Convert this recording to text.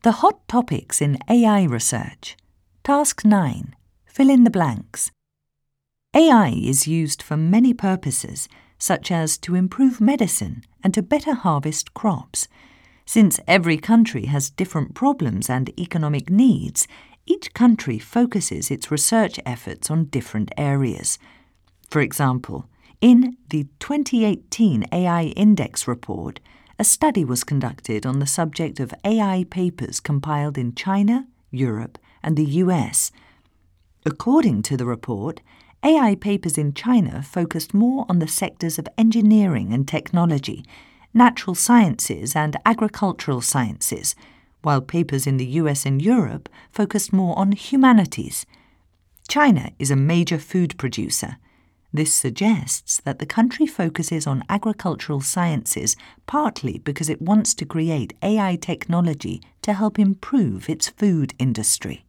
The hot topics in AI research. Task 9. Fill in the blanks. AI is used for many purposes, such as to improve medicine and to better harvest crops. Since every country has different problems and economic needs, each country focuses its research efforts on different areas. For example, in the 2018 AI Index report, a study was conducted on the subject of AI papers compiled in China, Europe, and the US. According to the report, AI papers in China focused more on the sectors of engineering and technology, natural sciences and agricultural sciences, while papers in the US and Europe focused more on humanities. China is a major food producer. This suggests that the country focuses on agricultural sciences partly because it wants to create AI technology to help improve its food industry.